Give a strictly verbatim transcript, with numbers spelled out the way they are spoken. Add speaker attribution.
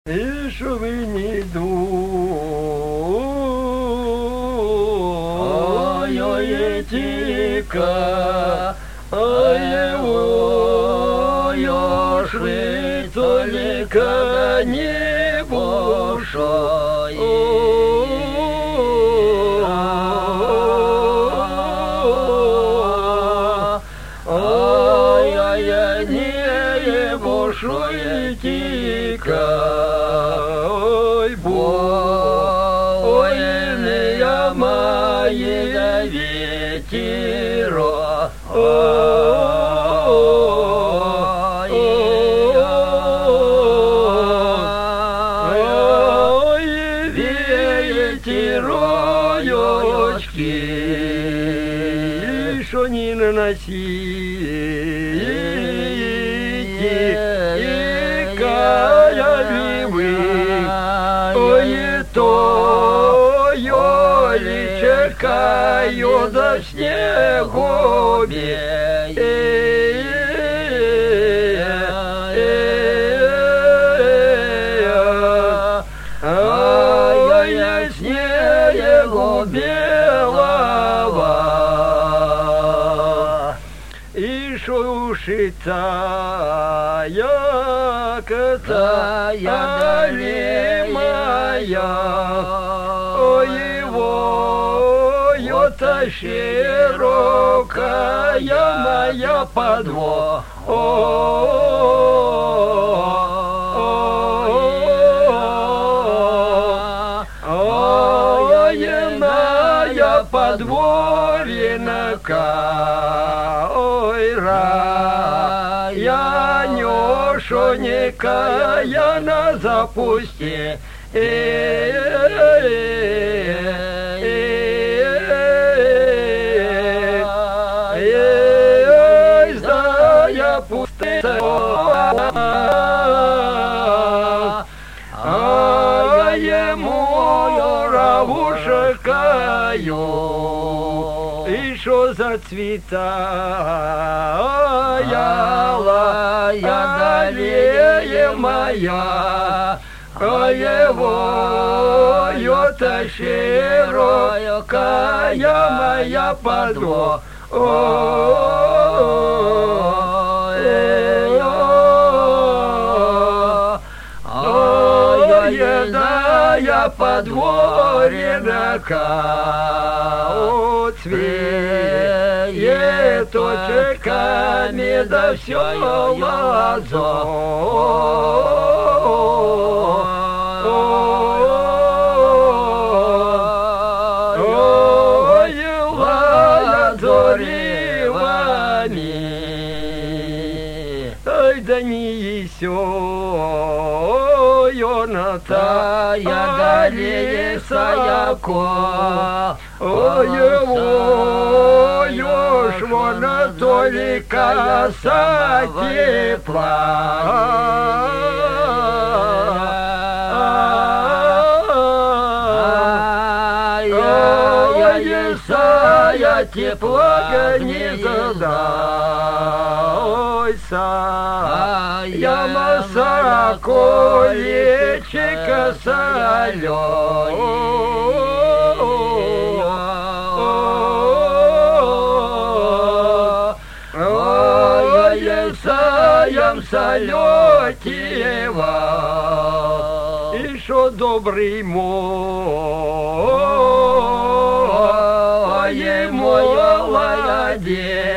Speaker 1: И шумы не идут, ой-ой, тика, ой-ой, ёши, только не бушой. Ой-ой, не бушой, тика. Ой, бойная моя ветеро, ой, ой, ветерочки, шо не наносите, и каявивы. То я ли чекаю до снегу а я снегу белого и шушица яката дали моя. Та широкая моя подвод, моя подворьяка, ой, ра, я нешоника, я на запусте. А ему равушкаю, и шо за цвета, яла, я далее моя, а его, ёта широкая моя подвод. Я подворьяка, о, цветочками, да все лазо. Ой, лазоривами, ой, да не есё. Та я далее саяко, ой, ой, вона только са тепла. Ой, сая тепла не зада, ой, са, я масако лечика солёй. Ой, саям солётева, и шо добрый мой, мой молодец.